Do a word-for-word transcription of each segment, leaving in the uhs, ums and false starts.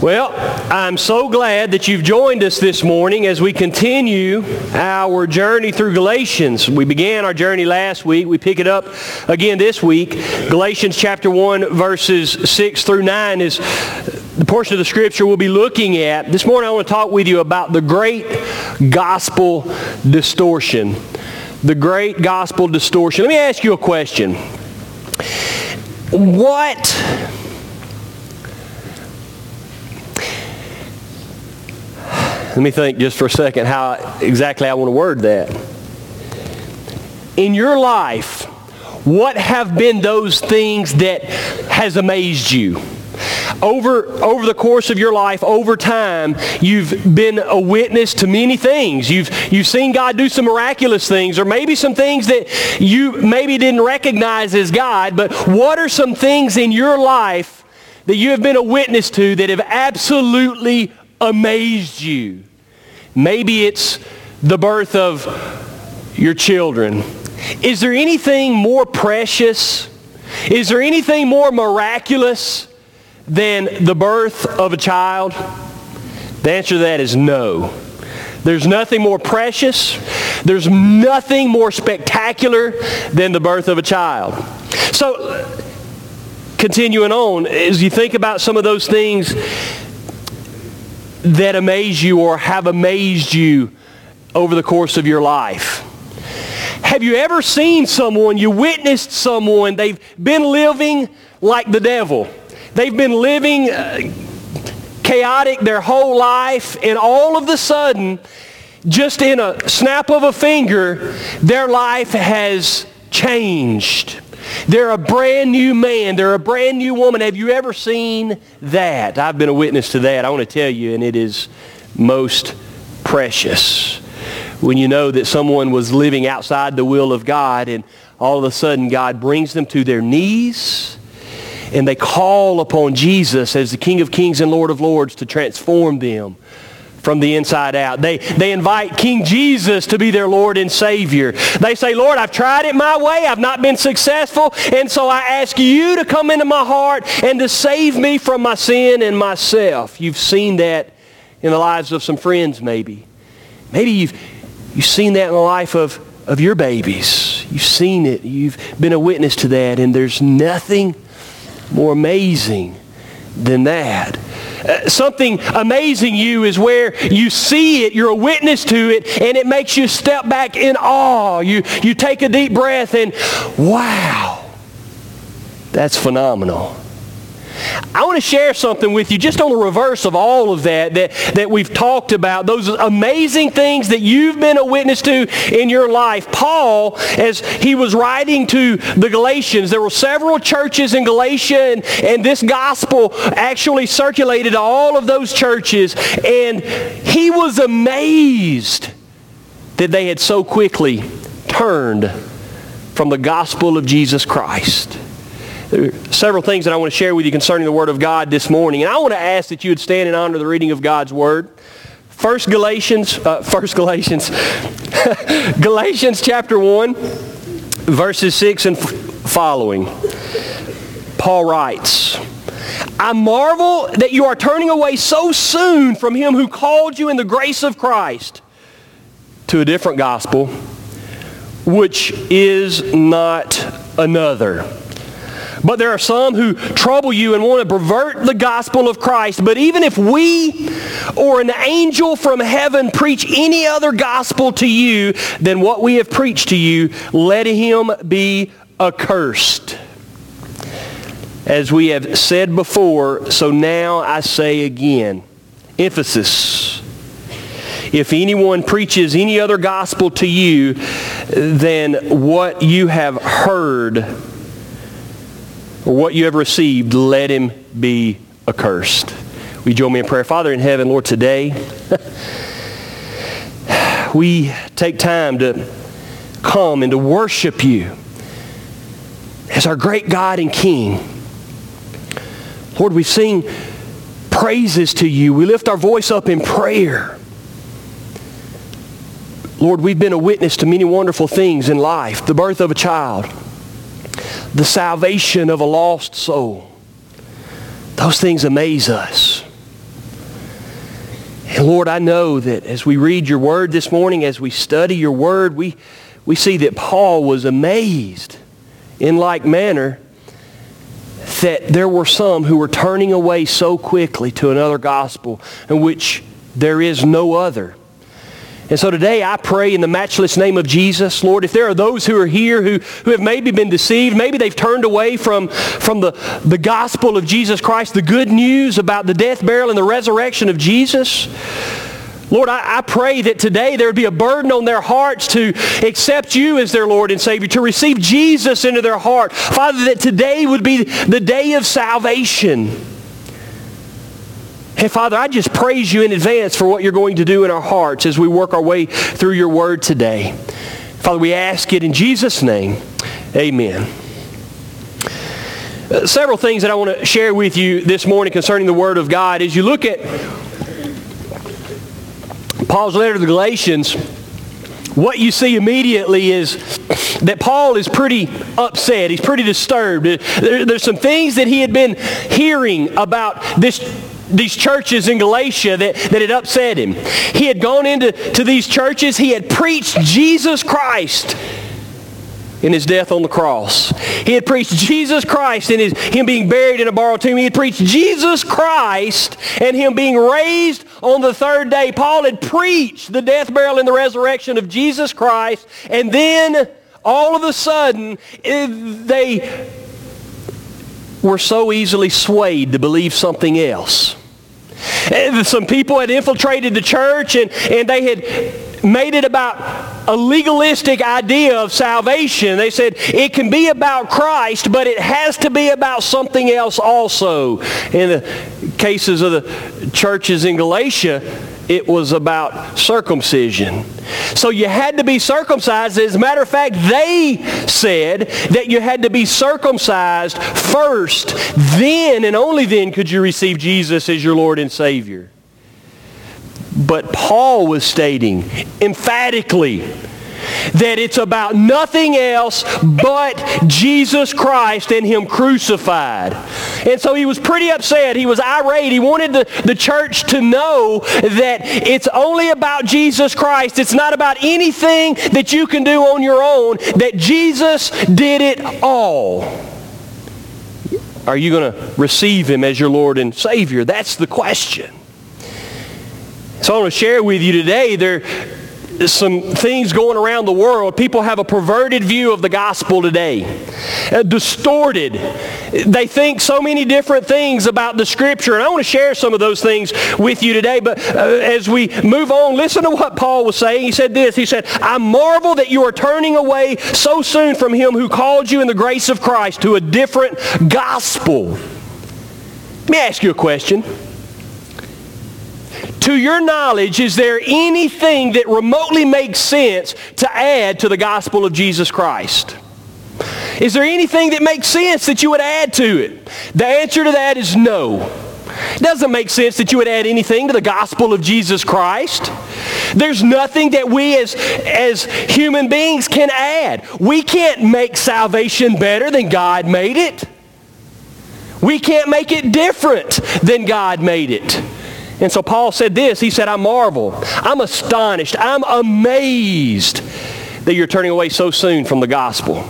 Well, I'm so glad that you've joined us this morning as we continue our journey through Galatians. We began our journey last week. We pick it up again this week. Galatians chapter one, verses six through nine is the portion of the scripture we'll be looking at. This morning I want to talk with you about the great gospel distortion. The great gospel distortion. Let me ask you a question. What... Let me think just for a second how exactly I want to word that. In your life, what have been those things that has amazed you? Over, over the course of your life, over time, you've been a witness to many things. You've, you've seen God do some miraculous things, or maybe some things that you maybe didn't recognize as God, but what are some things in your life that you have been a witness to that have absolutely amazed you? Maybe it's the birth of your children. Is there anything more precious? Is there anything more miraculous than the birth of a child? The answer to that is no. There's nothing more precious. There's nothing more spectacular than the birth of a child. So, continuing on, as you think about some of those things that amaze you or have amazed you over the course of your life. Have you ever seen someone, you witnessed someone, they've been living like the devil. They've been living uh, chaotic their whole life, and all of a sudden, just in a snap of a finger, their life has changed. They're a brand new man. They're a brand new woman. Have you ever seen that? I've been a witness to that. I want to tell you, and it is most precious. When you know that someone was living outside the will of God, and all of a sudden God brings them to their knees, and they call upon Jesus as the King of Kings and Lord of Lords to transform them from the inside out. They, they invite King Jesus to be their Lord and Savior. They say, Lord, I've tried it my way. I've not been successful. And so I ask you to come into my heart and to save me from my sin and myself. You've seen that in the lives of some friends maybe. Maybe you've, you've seen that in the life of, of your babies. You've seen it. You've been a witness to that. And there's nothing more amazing than that. Uh, something amazing you is where you see it, you're a witness to it, and it makes you step back in awe. You, you take a deep breath and, wow, that's phenomenal. I want to share something with you just on the reverse of all of that, that that we've talked about, those amazing things that you've been a witness to in your life. Paul, as he was writing to the Galatians, there were several churches in Galatia, and, and this gospel actually circulated to all of those churches, and he was amazed that they had so quickly turned from the gospel of Jesus Christ. There are several things that I want to share with you concerning the Word of God this morning. And I want to ask that you would stand in honor of the reading of God's Word. First Galatians, uh, First Galatians, Galatians chapter one, verses six and following. Paul writes, I marvel that you are turning away so soon from him who called you in the grace of Christ to a different gospel, which is not another. But there are some who trouble you and want to pervert the gospel of Christ. But even if we or an angel from heaven preach any other gospel to you than what we have preached to you, let him be accursed. As we have said before, so now I say again. Emphasis. If anyone preaches any other gospel to you than what you have heard or what you have received, let him be accursed. Will you join me in prayer? Father in heaven, Lord, today we take time to come and to worship you as our great God and King. Lord, we sing praises to you. We lift our voice up in prayer. Lord, we've been a witness to many wonderful things in life. The birth of a child, the salvation of a lost soul. Those things amaze us. And Lord, I know that as we read your word this morning, as we study your word, we, we see that Paul was amazed in like manner that there were some who were turning away so quickly to another gospel in which there is no other. And so today I pray in the matchless name of Jesus, Lord, if there are those who are here who, who have maybe been deceived, maybe they've turned away from, from the, the gospel of Jesus Christ, the good news about the death, burial, and the resurrection of Jesus. Lord, I, I pray that today there would be a burden on their hearts to accept you as their Lord and Savior, to receive Jesus into their heart. Father, that today would be the day of salvation. And Father, I just praise you in advance for what you're going to do in our hearts as we work our way through your word today. Father, we ask it in Jesus' name. Amen. Uh, several things that I want to share with you this morning concerning the word of God. As you look at Paul's letter to the Galatians, what you see immediately is that Paul is pretty upset. He's pretty disturbed. There, there's some things that he had been hearing about this these churches in Galatia that, that had upset him. He had gone into to these churches. He had preached Jesus Christ in his death on the cross. He had preached Jesus Christ and his, him being buried in a borrowed tomb. He had preached Jesus Christ and him being raised on the third day. Paul had preached the death, burial, and the resurrection of Jesus Christ. And then all of a sudden, they were so easily swayed to believe something else. Some people had infiltrated the church and, and they had made it about a legalistic idea of salvation. They said it can be about Christ, but it has to be about something else also. In the cases of the churches in Galatia, it was about circumcision. So you had to be circumcised. As a matter of fact, they said that you had to be circumcised first. Then and only then could you receive Jesus as your Lord and Savior. But Paul was stating emphatically that it's about nothing else but Jesus Christ and him crucified. And so he was pretty upset. He was irate. He wanted the, the church to know that it's only about Jesus Christ. It's not about anything that you can do on your own, that Jesus did it all. Are you going to receive him as your Lord and Savior? That's the question. So I want to share with you today, there some things going around the world. People have a perverted view of the gospel today. Uh, distorted. They think so many different things about the Scripture. And I want to share some of those things with you today. But uh, as we move on, listen to what Paul was saying. He said this. He said, I marvel that you are turning away so soon from him who called you in the grace of Christ to a different gospel. Let me ask you a question. To your knowledge, is there anything that remotely makes sense to add to the gospel of Jesus Christ? Is there anything that makes sense that you would add to it? The answer to that is no. It doesn't make sense that you would add anything to the gospel of Jesus Christ. There's nothing that we as, as human beings can add. We can't make salvation better than God made it. We can't make it different than God made it. And so Paul said this. He said, I marvel. I'm astonished. I'm amazed that you're turning away so soon from the gospel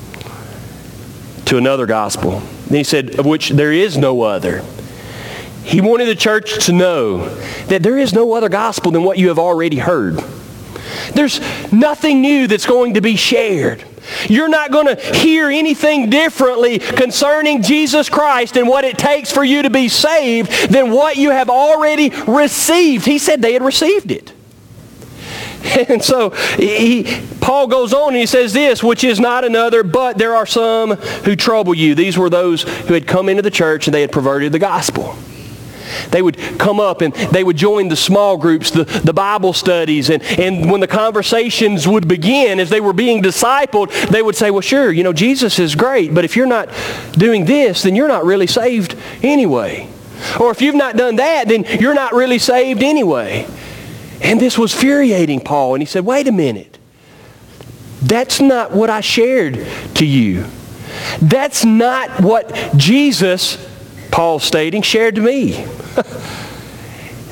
to another gospel. And he said, of which there is no other. He wanted the church to know that there is no other gospel than what you have already heard. There's nothing new that's going to be shared. You're not going to hear anything differently concerning Jesus Christ and what it takes for you to be saved than what you have already received. He said they had received it. And so he, Paul goes on and he says this, which is not another, but there are some who trouble you. These were those who had come into the church and they had perverted the gospel. They would come up and they would join the small groups, the, the Bible studies, and, and when the conversations would begin, as they were being discipled, they would say, well, sure, you know, Jesus is great, but if you're not doing this, then you're not really saved anyway. Or if you've not done that, then you're not really saved anyway. And this was infuriating Paul, and he said, wait a minute. That's not what I shared to you. That's not what Jesus, Paul stating, shared to me.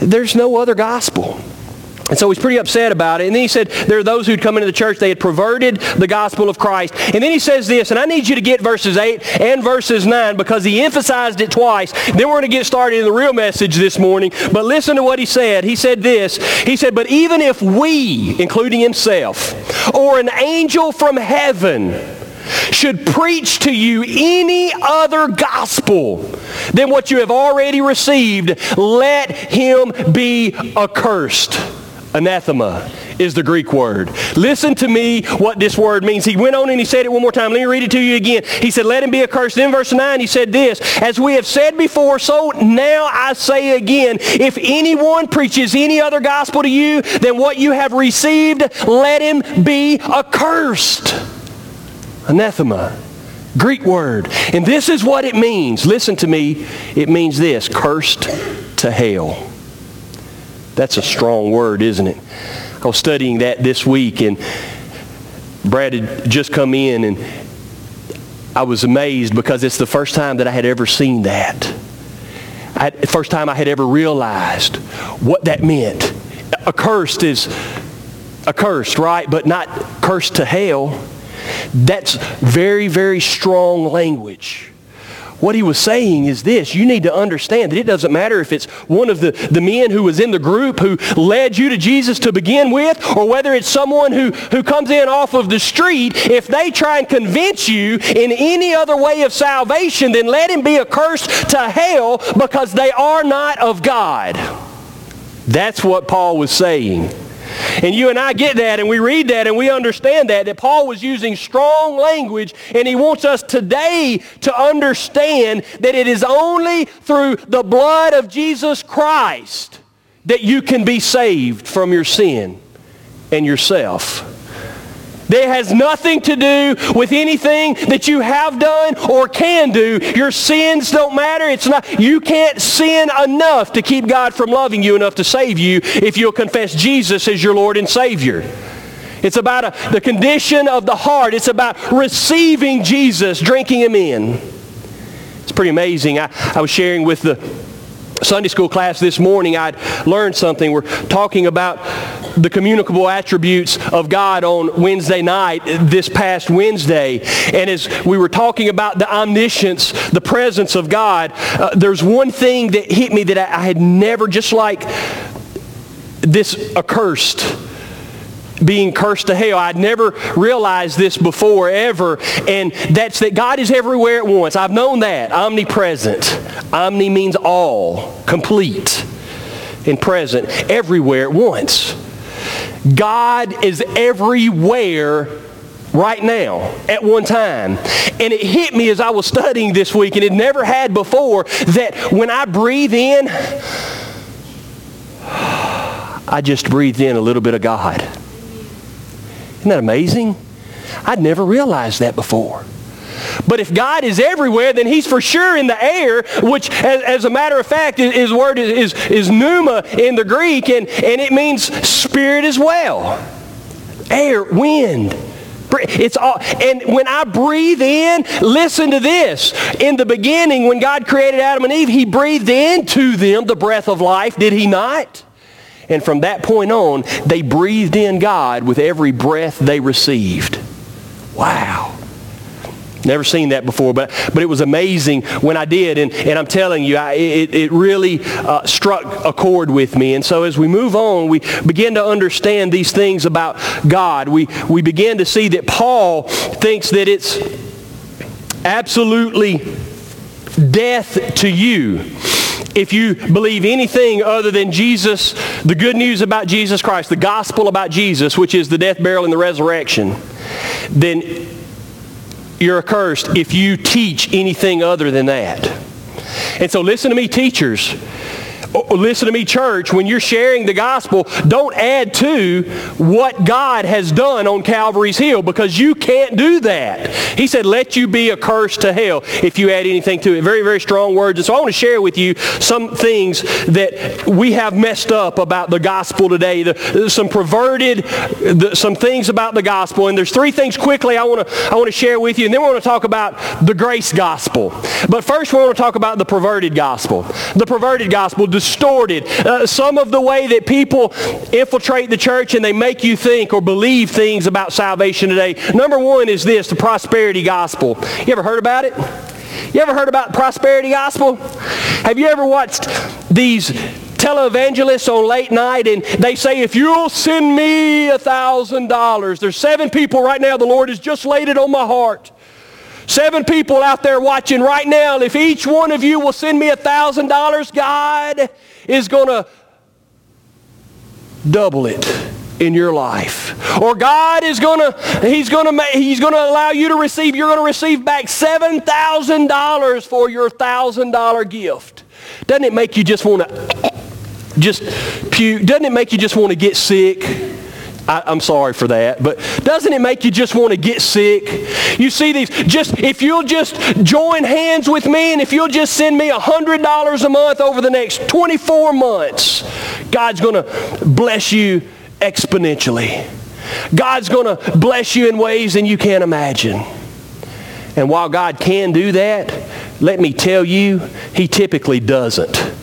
There's no other gospel. And so he's pretty upset about it. And then he said there are those who'd come into the church, they had perverted the gospel of Christ. And then he says this, and I need you to get verses eight and verses nine because he emphasized it twice. Then we're going to get started in the real message this morning. But listen to what he said. He said this. He said, but even if we, including himself, or an angel from heaven, should preach to you any other gospel than what you have already received, let him be accursed. Anathema is the Greek word. Listen to me what this word means. He went on and he said it one more time. Let me read it to you again. He said, let him be accursed. Then verse nine, he said this, as we have said before, so now I say again, if anyone preaches any other gospel to you than what you have received, let him be accursed. Anathema, Greek word. And this is what it means. Listen to me. It means this, cursed to hell. That's a strong word, isn't it? I was studying that this week, and Brad had just come in, and I was amazed because it's the first time that I had ever seen that. I, the first time I had ever realized what that meant. Accursed is accursed, right? But not cursed to hell. That's very, very strong language. What he was saying is this, you need to understand that it doesn't matter if it's one of the, the men who was in the group who led you to Jesus to begin with, or whether it's someone who, who comes in off of the street. If they try and convince you in any other way of salvation, then let him be accursed to hell because they are not of God. That's what Paul was saying. And you and I get that, and we read that, and we understand that, that Paul was using strong language, and he wants us today to understand that it is only through the blood of Jesus Christ that you can be saved from your sin and yourself. That has nothing to do with anything that you have done or can do. Your sins don't matter. It's not, you can't sin enough to keep God from loving you enough to save you if you'll confess Jesus as your Lord and Savior. It's about a, the condition of the heart. It's about receiving Jesus, drinking him in. It's pretty amazing. I, I was sharing with the Sunday school class this morning. I'd learned something. We're talking about the communicable attributes of God on Wednesday night, this past Wednesday. And as we were talking about the omniscience, the presence of God, uh, there's one thing that hit me that I, I had never, just like this accursed, being cursed to hell. I'd never realized this before, ever. And that's that God is everywhere at once. I've known that. Omnipresent. Omni means all, complete, and present, everywhere at once. God is everywhere right now, at one time. And it hit me as I was studying this week, and it never had before, that when I breathe in, I just breathed in a little bit of God. Isn't that amazing? I'd never realized that before. But if God is everywhere, then he's for sure in the air, which, as, as a matter of fact, his word is, is, is pneuma in the Greek, and, and it means spirit as well. Air, wind. It's all, and when I breathe in, listen to this. In the beginning, when God created Adam and Eve, he breathed into them the breath of life, did he not? And from that point on, they breathed in God with every breath they received. Wow. Never seen that before, but but it was amazing when I did. And, and I'm telling you, I, it, it really uh, struck a chord with me. And so as we move on, we begin to understand these things about God. We, we begin to see that Paul thinks that it's absolutely death to you if you believe anything other than Jesus, the good news about Jesus Christ, the gospel about Jesus, which is the death, burial, and the resurrection. Then you're accursed if you teach anything other than that. And so listen to me, teachers. Listen to me, church. When you're sharing the gospel, don't add to what God has done on Calvary's Hill, because you can't do that. He said, let you be accursed to hell if you add anything to it. Very, very strong words. And so I want to share with you some things that we have messed up about the gospel today. The, some perverted, the, some things about the gospel. And there's three things quickly I want to I want to share with you. And then we want to talk about the grace gospel. But first we want to talk about the perverted gospel. The perverted gospel. distorted. Uh, some of the way that people infiltrate the church and they make you think or believe things about salvation today. Number one is this, the prosperity gospel. You ever heard about it? You ever heard about the prosperity gospel? Have you ever watched these televangelists on late night and they say, if you'll send me a thousand dollars, there's seven people right now, the Lord has just laid it on my heart. Seven people out there watching right now, if each one of you will send me a thousand dollars, God is going to double it in your life. Or God is going to, He's going to make, He's going to allow you to receive, you're going to receive back seven thousand dollars for your one thousand dollars gift. Doesn't it make you just want to just puke? Doesn't it make you just want to get sick? I, I'm sorry for that, but doesn't it make you just want to get sick? You see these, just if you'll just join hands with me and if you'll just send me one hundred dollars a month over the next twenty-four months, God's going to bless you exponentially. God's going to bless you in ways that you can't imagine. And while God can do that, let me tell you, He typically doesn't.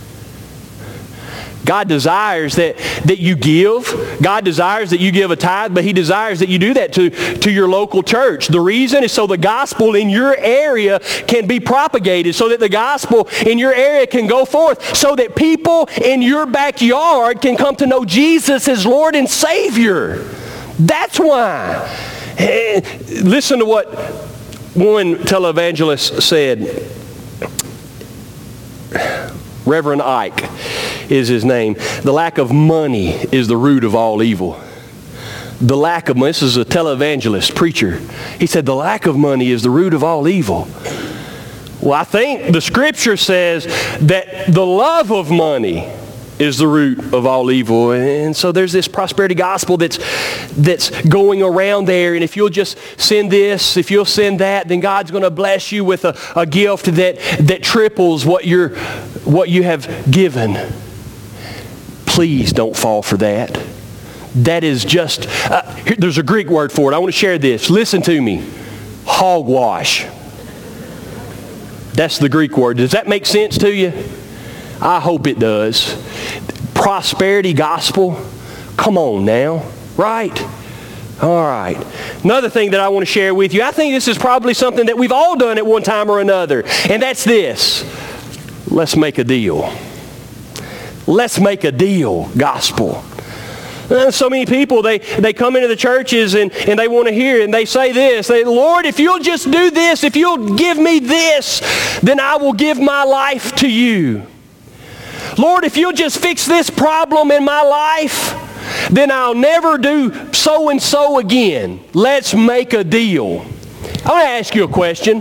God desires that, that you give. God desires that you give a tithe, but He desires that you do that to, to your local church. The reason is so the gospel in your area can be propagated, so that the gospel in your area can go forth, so that people in your backyard can come to know Jesus as Lord and Savior. That's why. Listen to what one televangelist said. Reverend Ike is his name. The lack of money is the root of all evil. The lack of money, this is a televangelist, preacher. He said the lack of money is the root of all evil. Well, I think the scripture says that the love of money is the root of all evil. And so there's this prosperity gospel that's that's going around there. And if you'll just send this, if you'll send that, then God's going to bless you with a, a gift that that triples what you're what you have given. Please don't fall for that. That is just, uh, here, there's a Greek word for it. I want to share this. Listen to me. Hogwash. That's the Greek word. Does that make sense to you? I hope it does. Prosperity gospel. Come on now. Right? All right. Another thing that I want to share with you. I think this is probably something that we've all done at one time or another. And that's this. Let's make a deal. Let's make a deal gospel. So many people, they, they come into the churches and, and they want to hear and they say this. They, Lord, if you'll just do this, if you'll give me this, then I will give my life to you. Lord, if you'll just fix this problem in my life, then I'll never do so and so again. Let's make a deal. I want to ask you a question.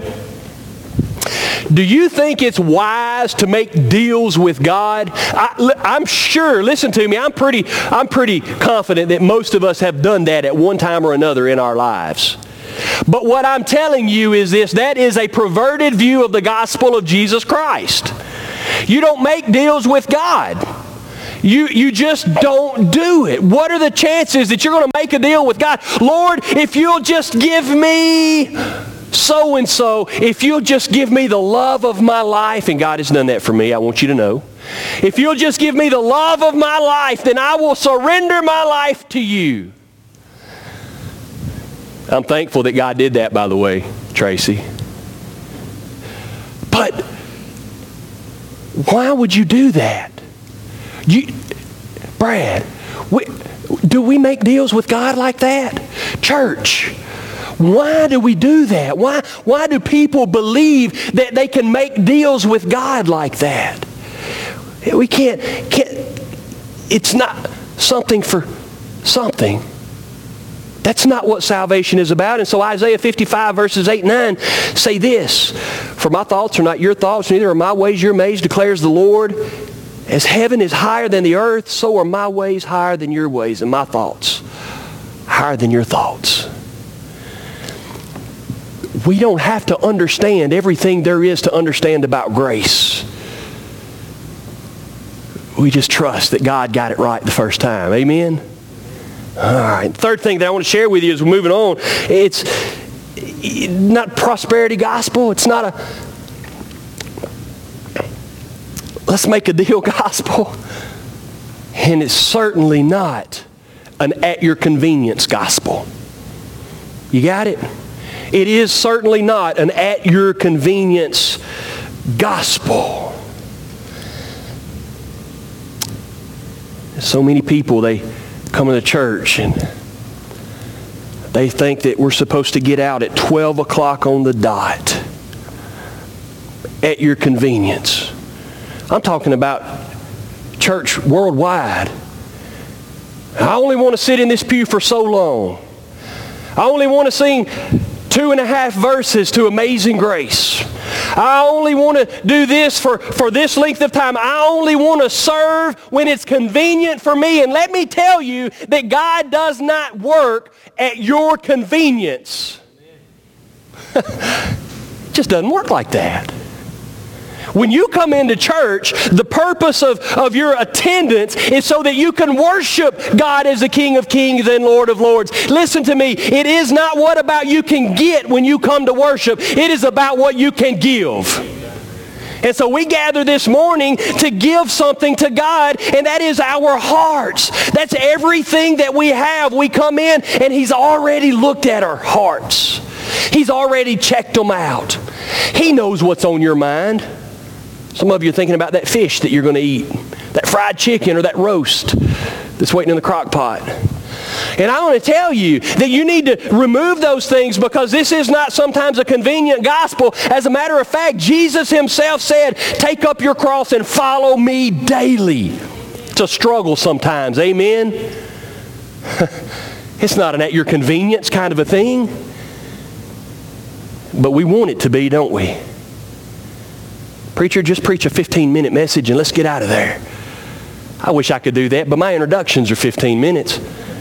Do you think it's wise to make deals with God? I, I'm sure, listen to me, I'm pretty, I'm pretty confident that most of us have done that at one time or another in our lives. But what I'm telling you is this, that is a perverted view of the gospel of Jesus Christ. You don't make deals with God. You, you just don't do it. What are the chances that you're going to make a deal with God? Lord, if you'll just give me so and so, if you'll just give me the love of my life, and God has done that for me, I want you to know. If you'll just give me the love of my life, then I will surrender my life to you. I'm thankful that God did that, by the way, Tracy. But why would you do that? You, Brad, we, do we make deals with God like that? Church, why do we do that? Why, why do people believe that they can make deals with God like that? We can't, can't it's not something for something. That's not what salvation is about. And so Isaiah fifty-five verses eight and nine say this, for my thoughts are not your thoughts, neither are my ways your ways, declares the Lord. As heaven is higher than the earth, so are my ways higher than your ways, and my thoughts higher than your thoughts. We don't have to understand everything there is to understand about grace. We just trust that God got it right the first time. Amen? All right. Third thing that I want to share with you as we're moving on, it's not prosperity gospel. It's not a... let's make a deal gospel. And it's certainly not an at your convenience gospel. You got it? It is certainly not an at your convenience gospel. So many people, they come to the church and they think that we're supposed to get out at twelve o'clock on the dot. At your convenience. I'm talking about church worldwide. I only want to sit in this pew for so long. I only want to sing two and a half verses to Amazing Grace. I only want to do this for, for this length of time. I only want to serve when it's convenient for me. And let me tell you that God does not work at your convenience. It just doesn't work like that. When you come into church, the purpose of, of your attendance is so that you can worship God as the King of Kings and Lord of Lords. Listen to me. It is not what about you can get when you come to worship. It is about what you can give. And so we gather this morning to give something to God, and that is our hearts. That's everything that we have. We come in, and He's already looked at our hearts. He's already checked them out. He knows what's on your mind. Some of you are thinking about that fish that you're going to eat, that fried chicken or that roast that's waiting in the crock pot. And I want to tell you that you need to remove those things, because this is not sometimes a convenient gospel. As a matter of fact, Jesus Himself said, take up your cross and follow me daily. It's a struggle sometimes, amen? It's not an at your convenience kind of a thing. But we want it to be, don't we? Preacher, just preach a fifteen minute message and let's get out of there. I wish I could do that, but my introductions are fifteen minutes.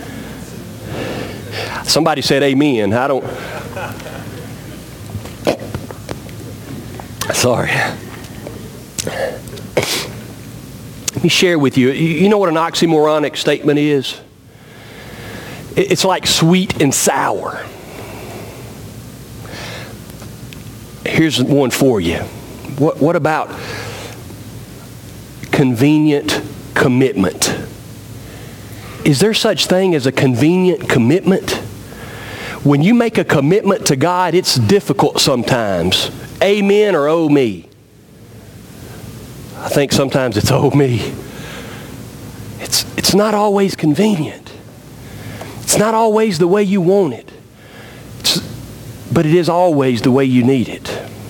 Somebody said amen. I don't... Sorry. Let me share with you. You know what an oxymoronic statement is? It's like sweet and sour. Here's one for you. What, what about convenient commitment? Is there such thing as a convenient commitment? When you make a commitment to God, it's difficult sometimes. Amen or oh me? I think sometimes it's oh me. It's, it's not always convenient. It's not always the way you want it. It's, but it is always the way you need it.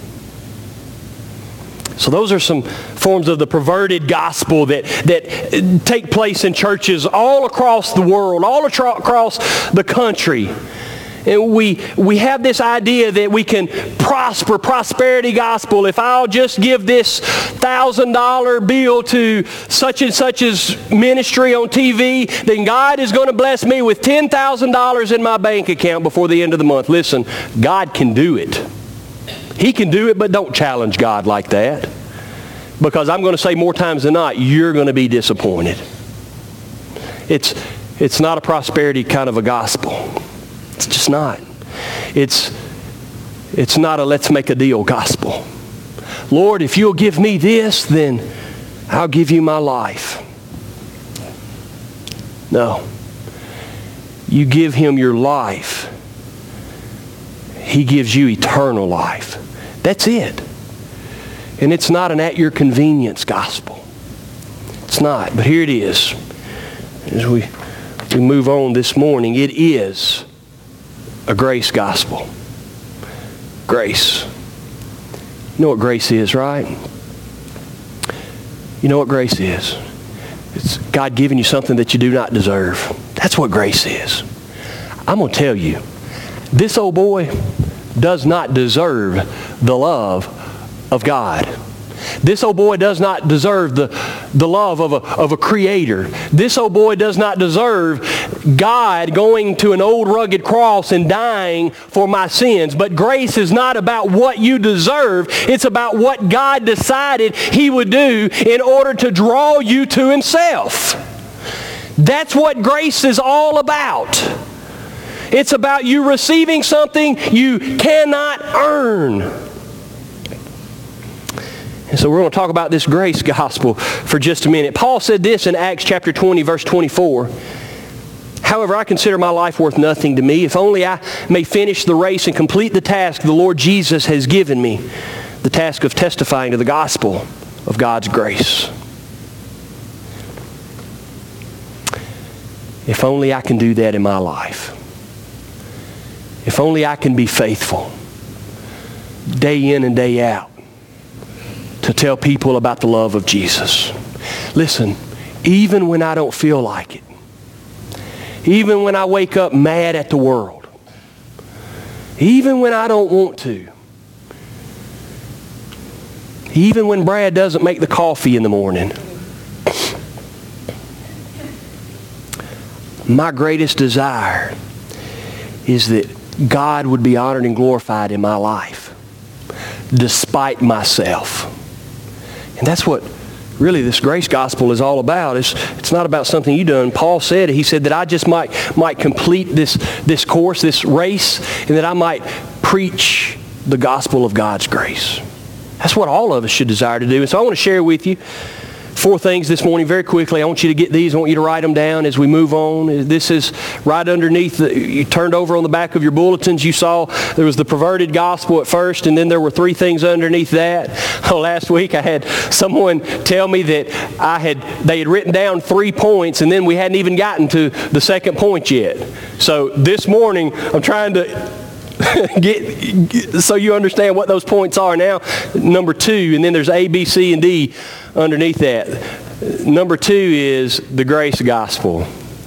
So those are some forms of the perverted gospel that, that take place in churches all across the world, all across the country. And we, we have this idea that we can prosper, prosperity gospel. If I'll just give this one thousand dollar bill to such and such's ministry on T V, then God is going to bless me with ten thousand dollars in my bank account before the end of the month. Listen, God can do it. He can do it, but don't challenge God like that. Because I'm going to say more times than not, you're going to be disappointed. It's, it's not a prosperity kind of a gospel. It's just not. It's, it's not a let's make a deal gospel. Lord, if you'll give me this, then I'll give you my life. No. You give Him your life. He gives you eternal life. That's it. And it's not an at your convenience gospel. It's not. But here it is. As we, we move on this morning, it is a grace gospel. Grace. You know what grace is, right? You know what grace is. It's God giving you something that you do not deserve. That's what grace is. I'm going to tell you, this old boy does not deserve the love of God. This old boy does not deserve the, the love of a, of a creator. This old boy does not deserve God going to an old rugged cross and dying for my sins. But grace is not about what you deserve. It's about what God decided He would do in order to draw you to Himself. That's what grace is all about. It's about you receiving something you cannot earn. And so we're going to talk about this grace gospel for just a minute. Paul said this in Acts chapter twenty, verse twenty-four. However, I consider my life worth nothing to me, if only I may finish the race and complete the task the Lord Jesus has given me, the task of testifying to the gospel of God's grace. If only I can do that in my life. If only I can be faithful day in and day out to tell people about the love of Jesus. Listen, even when I don't feel like it, even when I wake up mad at the world, even when I don't want to, even when Brad doesn't make the coffee in the morning, my greatest desire is that God would be honored and glorified in my life, despite myself. And that's what really this grace gospel is all about. It's, it's not about something you done. Paul said, he said that I just might, might complete this, this course, this race, and that I might preach the gospel of God's grace. That's what all of us should desire to do. And so I want to share with you four things this morning very quickly. I want you to get these. I want you to write them down as we move on. This is right underneath. The, you turned over on the back of your bulletins. You saw there was the perverted gospel at first, and then there were three things underneath that. Oh, last week I had someone tell me that I had they had written down three points, and then we hadn't even gotten to the second point yet. So this morning I'm trying to Get, get so you understand what those points are now. Number two, and then there's A, B, C, and D underneath that. Number two is the grace gospel.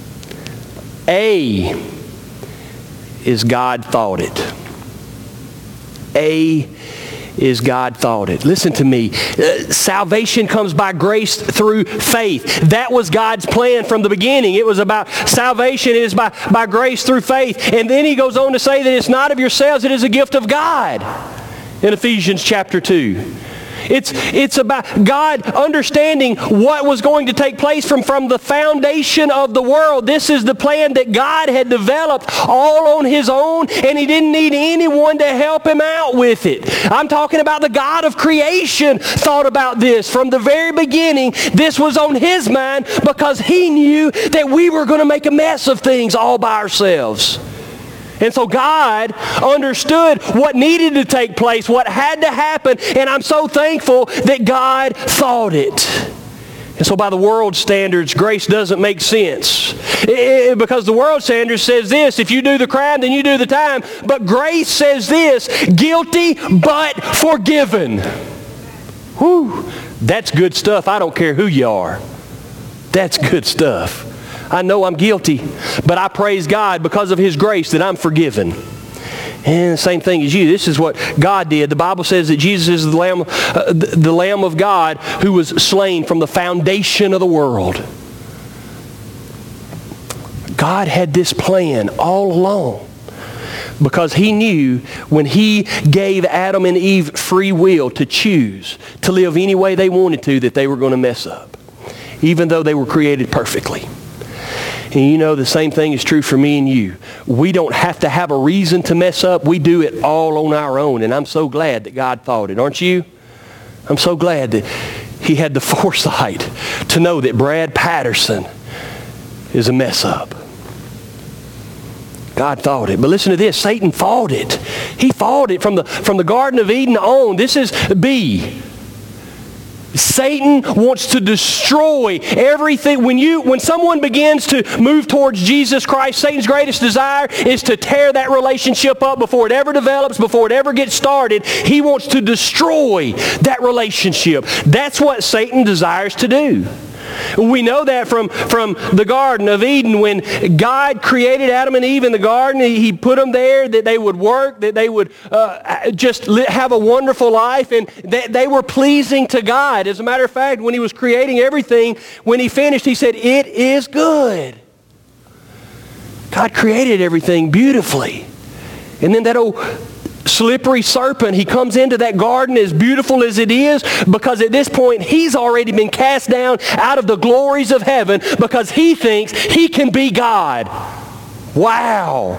A is God thought it. A is God thought it. Listen to me. Uh, salvation comes by grace through faith. That was God's plan from the beginning. It was about salvation. It is by, by grace through faith. And then he goes on to say that it's not of yourselves, it is a gift of God in Ephesians chapter two. It's, it's about God understanding what was going to take place from, from the foundation of the world. This is the plan that God had developed all on his own, and he didn't need anyone to help him out with it. I'm talking about the God of creation thought about this. From the very beginning, this was on his mind because he knew that we were going to make a mess of things all by ourselves. And so God understood what needed to take place, what had to happen, and I'm so thankful that God thought it. And so by the world's standards, grace doesn't make sense. It, it, because the world standard says this: if you do the crime, then you do the time. But grace says this: guilty but forgiven. Whew, that's good stuff. I don't care who you are. That's good stuff. I know I'm guilty, but I praise God because of his grace that I'm forgiven. And the same thing as you. This is what God did. The Bible says that Jesus is the Lamb, uh, the, the Lamb of God who was slain from the foundation of the world. God had this plan all along because he knew when he gave Adam and Eve free will to choose to live any way they wanted to, that they were going to mess up, even though they were created perfectly. And you know, the same thing is true for me and you. We don't have to have a reason to mess up. We do it all on our own. And I'm so glad that God thought it. Aren't you? I'm so glad that he had the foresight to know that Brad Patterson is a mess up. God thought it. But listen to this. Satan fought it. He fought it from the, from the Garden of Eden on. This is B. Satan wants to destroy everything. When you, when someone begins to move towards Jesus Christ, Satan's greatest desire is to tear that relationship up before it ever develops, before it ever gets started. He wants to destroy that relationship. That's what Satan desires to do. We know that from, from the Garden of Eden. When God created Adam and Eve in the garden, he put them there that they would work, that they would uh, just have a wonderful life, and that they were pleasing to God. As a matter of fact, when he was creating everything, when he finished, he said, "It is good." God created everything beautifully. And then that old slippery serpent, he comes into that garden as beautiful as it is, because at this point he's already been cast down out of the glories of heaven because he thinks he can be God. Wow.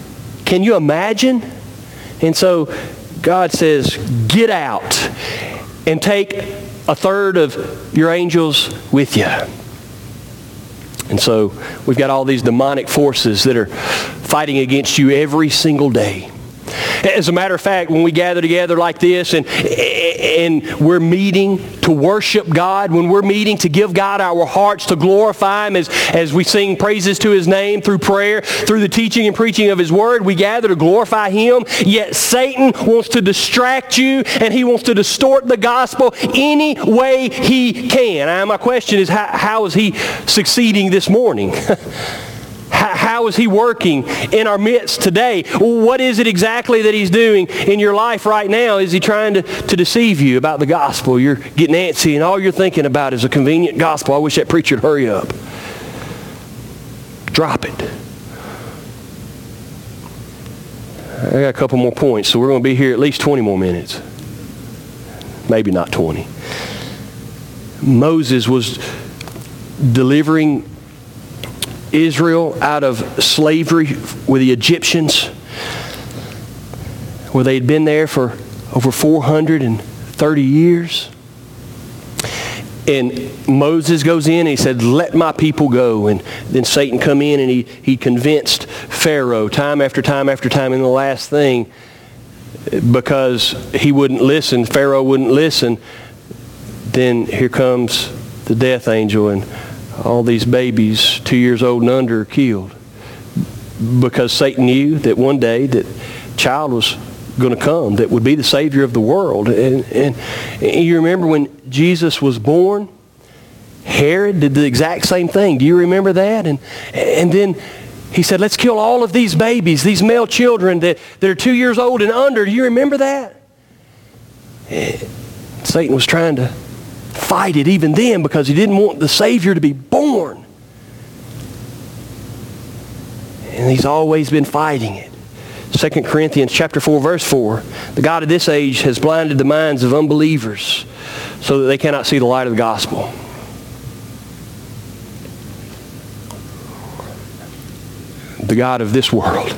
Can you imagine? And so God says, get out. and take a third of your angels with you. And so we've got all these demonic forces that are fighting against you every single day. As a matter of fact, when we gather together like this and, and we're meeting to worship God, when we're meeting to give God our hearts, to glorify Him as, as we sing praises to His name through prayer, through the teaching and preaching of His Word, we gather to glorify Him. Yet Satan wants to distract you and he wants to distort the gospel any way he can. And my question is, how, how is he succeeding this morning? How is he working in our midst today? What is it exactly that he's doing in your life right now? Is he trying to, to deceive you about the gospel? You're getting antsy and all you're thinking about is a convenient gospel. I wish that preacher would hurry up. Drop it. I got a couple more points, so we're going to be here at least twenty more minutes. Maybe not twenty. Moses was delivering Israel out of slavery with the Egyptians, where they had been there for over four hundred thirty years. And Moses goes in and he said, let my people go. And then Satan come in and he, he convinced Pharaoh time after time after time. And the last thing, because he wouldn't listen, Pharaoh wouldn't listen, then here comes the death angel and all these babies two years old and under are killed, because Satan knew that one day that child was going to come that would be the Savior of the world. And, and, and you remember when Jesus was born, Herod did the exact same thing. Do you remember that? And, and then he said, let's kill all of these babies, these male children that, that are two years old and under. Do you remember that? And Satan was trying to fight it even then because he didn't want the Savior to be born. And he's always been fighting it. Second Corinthians chapter four, verse four. The God of this age has blinded the minds of unbelievers so that they cannot see the light of the gospel. The God of this world.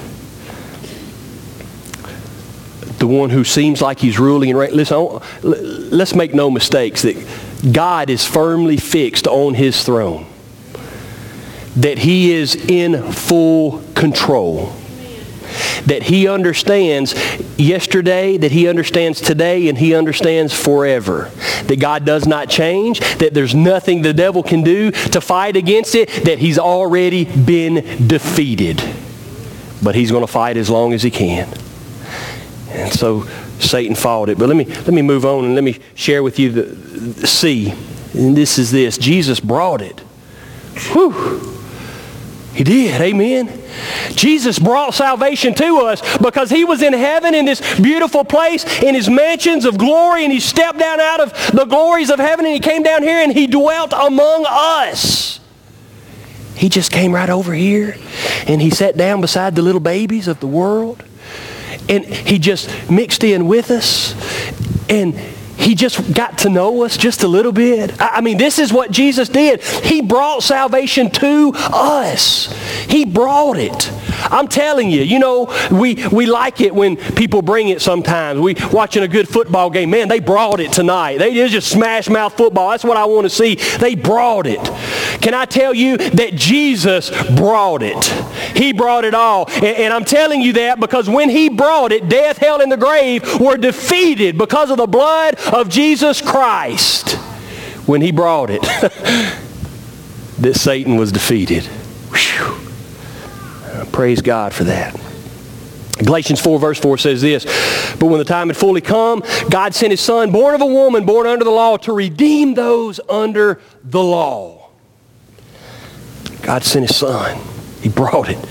The one who seems like he's ruling and reigning. Listen, let's make no mistakes that God is firmly fixed on his throne. That he is in full control. That he understands yesterday, that he understands today, and he understands forever. That God does not change, that there's nothing the devil can do to fight against it, that he's already been defeated. But he's going to fight as long as he can. And so Satan fought it. But let me let me move on and let me share with you the, the C. And this is this. Jesus brought it. Whew. He did. Amen. Jesus brought salvation to us because he was in heaven in this beautiful place in his mansions of glory, and he stepped down out of the glories of heaven and he came down here and he dwelt among us. He just came right over here and he sat down beside the little babies of the world. And he just mixed in with us, and he just got to know us just a little bit. I mean, this is what Jesus did. He brought salvation to us. He brought it. I'm telling you, you know, we, we like it when people bring it sometimes. We watching a good football game. Man, they brought it tonight. They just smash mouth football. That's what I want to see. They brought it. Can I tell you that Jesus brought it? He brought it all. And, and I'm telling you that because when he brought it, death, hell, and the grave were defeated because of the blood of Jesus Christ. When he brought it, that Satan was defeated. Whew. Praise God for that. Galatians four verse four says this, but when the time had fully come, God sent his son, born of a woman, born under the law, to redeem those under the law. God sent his son. He brought it.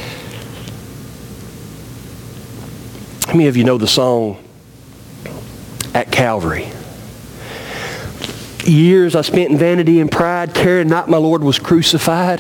How many of you know the song, At Calvary? Years I spent in vanity and pride, caring not my Lord was crucified.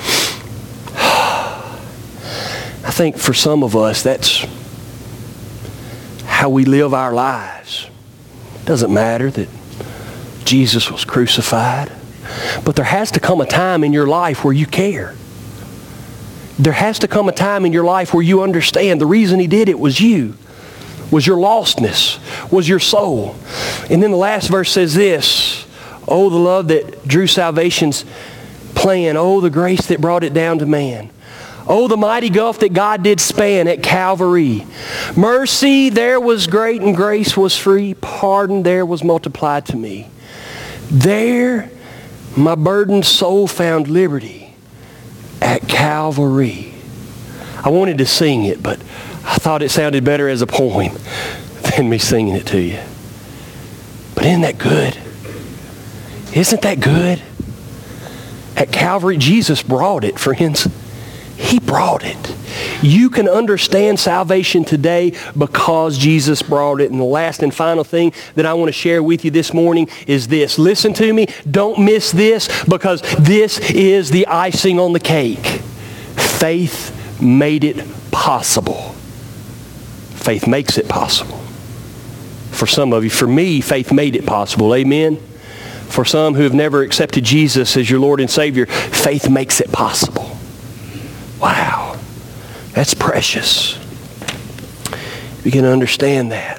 I think for some of us, that's how we live our lives. It doesn't matter that Jesus was crucified, but there has to come a time in your life where you care. There has to come a time in your life where you understand the reason he did it was you. Was your lostness. Was your soul. And then the last verse says this, oh, the love that drew salvation's plan. Oh, the grace that brought it down to man. Oh, the mighty gulf that God did span at Calvary. Mercy there was great and grace was free. Pardon there was multiplied to me. There my burdened soul found liberty at Calvary. I wanted to sing it, but I thought it sounded better as a poem than me singing it to you. But isn't that good? Isn't that good? At Calvary, Jesus brought it, friends. He brought it. You can understand salvation today because Jesus brought it. And the last and final thing that I want to share with you this morning is this. Listen to me. Don't miss this, because this is the icing on the cake. Faith made it possible. Faith makes it possible. For some of you, for me, faith made it possible. Amen? For some who have never accepted Jesus as your Lord and Savior, faith makes it possible. Wow, that's precious. We can understand that.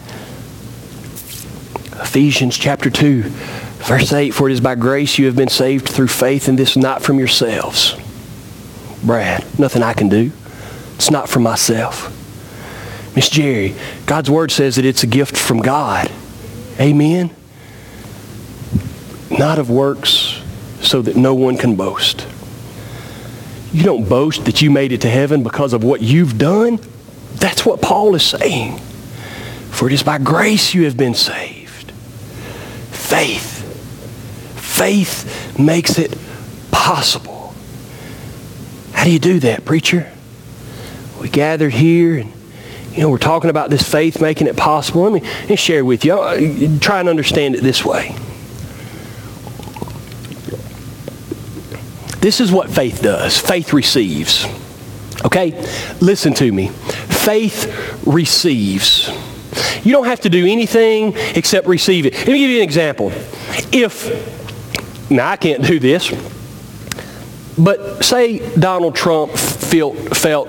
Ephesians chapter two, verse eight, for it is by grace you have been saved through faith, and this not from yourselves. Brad, nothing I can do. It's not from myself. Miss Jerry, God's Word says that it's a gift from God. Amen? Not of works, so that no one can boast. You don't boast that you made it to heaven because of what you've done. That's what Paul is saying. For it is by grace you have been saved. Faith. Faith makes it possible. How do you do that, preacher? We gathered here and, you know, we're talking about this faith making it possible. Let me, let me share with you. I'll try and understand it this way. This is what faith does. Faith receives. Okay? Listen to me. Faith receives. You don't have to do anything except receive it. Let me give you an example. If, now I can't do this, but say Donald Trump felt, felt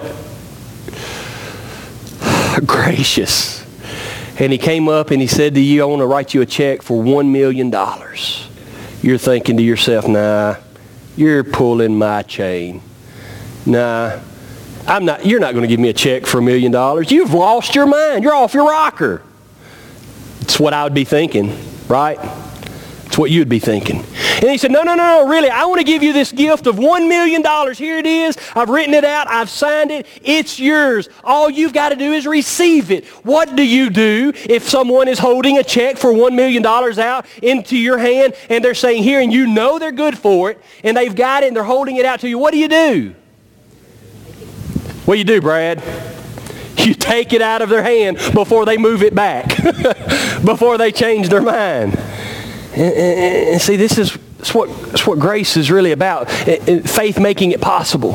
gracious, and he came up and he said to you, I want to write you a check for one million dollars. You're thinking to yourself, nah, you're pulling my chain. Nah, I'm not, you're not going to give me a check for a million dollars. You've lost your mind. You're off your rocker. It's what I would be thinking, right? It's what you'd be thinking. And he said, no, no, no, no, really, I want to give you this gift of one million dollars. Here it is. I've written it out. I've signed it. It's yours. All you've got to do is receive it. What do you do if someone is holding a check for one million dollars out into your hand and they're saying here, and you know they're good for it, and they've got it and they're holding it out to you? What do you do? What do you do, Brad? You take it out of their hand before they move it back, before they change their mind. And, and, and see, this is that's what, that's what grace is really about. Faith making it possible.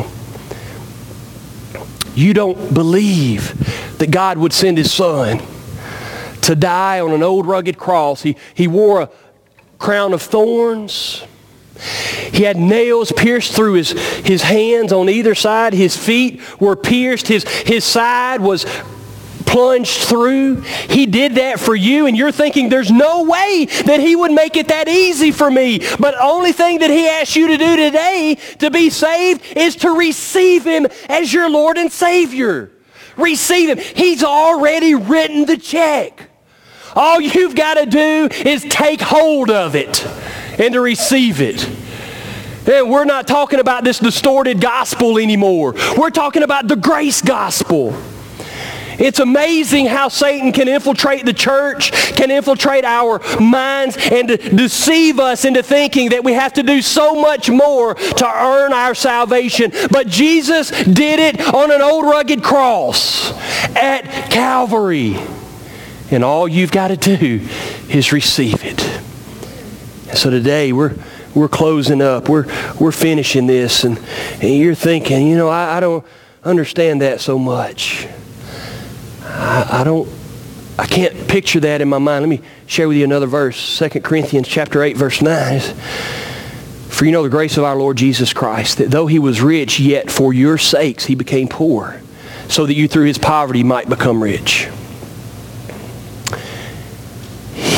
You don't believe that God would send His Son to die on an old rugged cross. He, he wore a crown of thorns. He had nails pierced through his, his hands on either side. His feet were pierced. His, his side was plunged through. He did that for you, and you're thinking there's no way that He would make it that easy for me. But the only thing that He asks you to do today to be saved is to receive Him as your Lord and Savior. Receive Him. He's already written the check. All you've got to do is take hold of it and to receive it. And we're not talking about this distorted gospel anymore. We're talking about the grace gospel. It's amazing how Satan can infiltrate the church, can infiltrate our minds, and to deceive us into thinking that we have to do so much more to earn our salvation. But Jesus did it on an old rugged cross at Calvary. And all you've got to do is receive it. And so today we're we're closing up. We're we're finishing this, and, and you're thinking, you know, I, I don't understand that so much. I, I don't, I can't picture that in my mind. Let me share with you another verse. Second Corinthians chapter eight, verse nine. For you know the grace of our Lord Jesus Christ, that though He was rich, yet for your sakes He became poor, so that you through His poverty might become rich.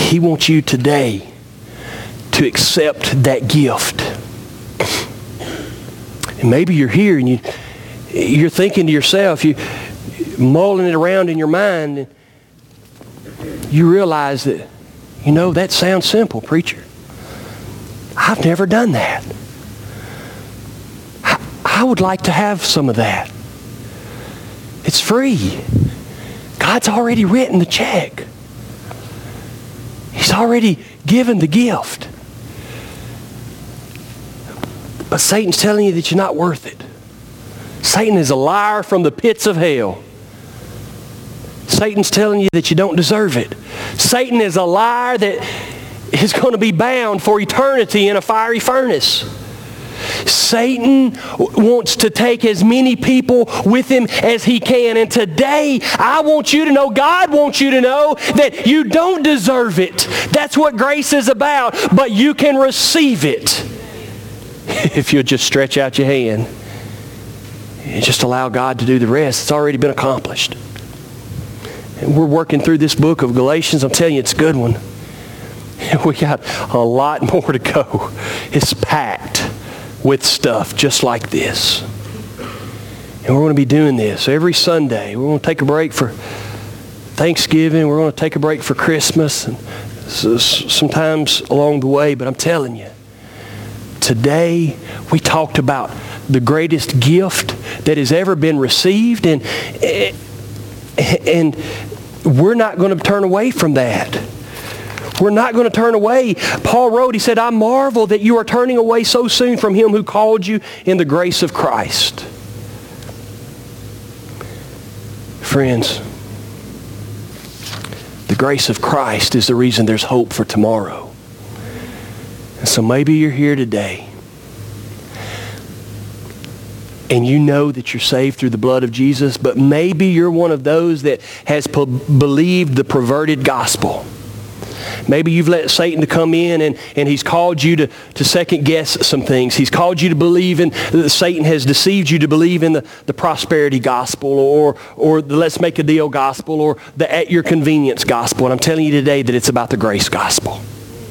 He wants you today to accept that gift. And maybe you're here and you, you're thinking to yourself, you mulling it around in your mind, and you realize that, you know, that sounds simple, preacher. I've never done that. I, I would like to have some of that. It's free. God's already written the check. He's already given the gift. But Satan's telling you that you're not worth it. Satan is a liar from the pits of hell. Satan's telling you that you don't deserve it. Satan is a liar that is going to be bound for eternity in a fiery furnace. Satan wants to take as many people with him as he can. And today, I want you to know, God wants you to know that you don't deserve it. That's what grace is about. But you can receive it if you'll just stretch out your hand and just allow God to do the rest. It's already been accomplished. And we're working through this book of Galatians. I'm telling you, it's a good one. We got a lot more to go. It's packed with stuff just like this. And we're going to be doing this every Sunday. We're going to take a break for Thanksgiving. We're going to take a break for Christmas and sometimes along the way. But I'm telling you, today we talked about the greatest gift that has ever been received. And, and we're not going to turn away from that. We're not going to turn away. Paul wrote, he said, I marvel that you are turning away so soon from him who called you in the grace of Christ. Friends, the grace of Christ is the reason there's hope for tomorrow. And so maybe you're here today and you know that you're saved through the blood of Jesus, but maybe you're one of those that has po- believed the perverted gospel. Maybe you've let Satan to come in and, and he's called you to, to second guess some things. He's called you to believe in, Satan has deceived you to believe in the, the prosperity gospel or, or the let's make a deal gospel or the at your convenience gospel. And I'm telling you today that it's about the grace gospel.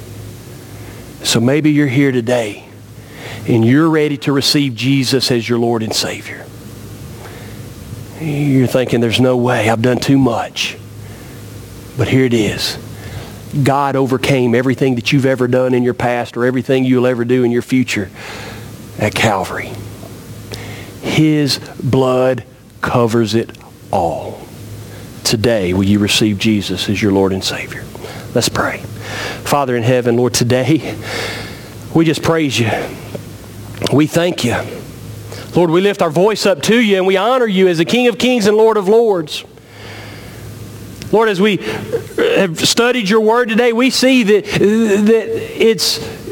So maybe you're here today and you're ready to receive Jesus as your Lord and Savior. You're thinking, there's no way, I've done too much. But here it is. God overcame everything that you've ever done in your past or everything you'll ever do in your future at Calvary. His blood covers it all. Today, will you receive Jesus as your Lord and Savior? Let's pray. Father in heaven, Lord, today, we just praise you. We thank you. Lord, we lift our voice up to you and we honor you as the King of Kings and Lord of Lords. Lord, as we have studied your word today, we see that, that it's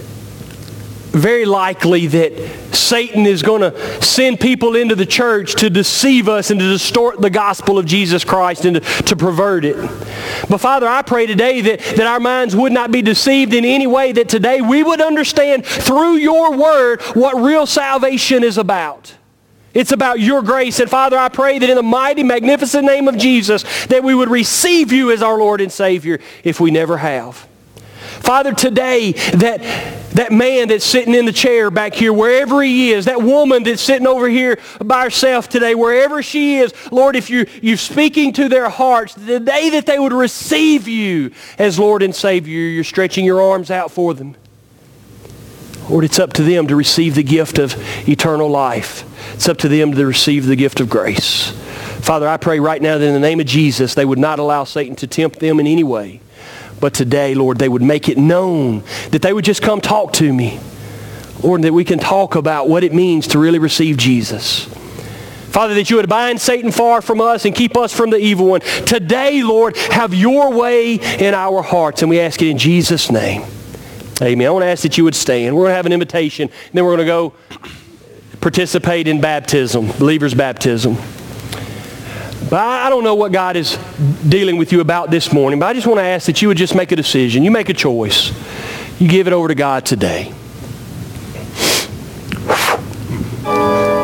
very likely that Satan is going to send people into the church to deceive us and to distort the gospel of Jesus Christ and to, to pervert it. But Father, I pray today that, that our minds would not be deceived in any way, that today we would understand through your word what real salvation is about. It's about your grace. And Father, I pray that in the mighty, magnificent name of Jesus, that we would receive you as our Lord and Savior if we never have. Father, today, that, that man that's sitting in the chair back here, wherever he is, that woman that's sitting over here by herself today, wherever she is, Lord, if you, you're speaking to their hearts, the day that they would receive you as Lord and Savior, you're stretching your arms out for them. Lord, it's up to them to receive the gift of eternal life. It's up to them to receive the gift of grace. Father, I pray right now that in the name of Jesus, they would not allow Satan to tempt them in any way. But today, Lord, they would make it known that they would just come talk to me. Lord, that we can talk about what it means to really receive Jesus. Father, that you would bind Satan far from us and keep us from the evil one. Today, Lord, have your way in our hearts. And we ask it in Jesus' name. Amen. I want to ask that you would stand. We're going to have an invitation, and then we're going to go participate in baptism, believer's baptism. But I don't know what God is dealing with you about this morning, but I just want to ask that you would just make a decision. You make a choice. You give it over to God today.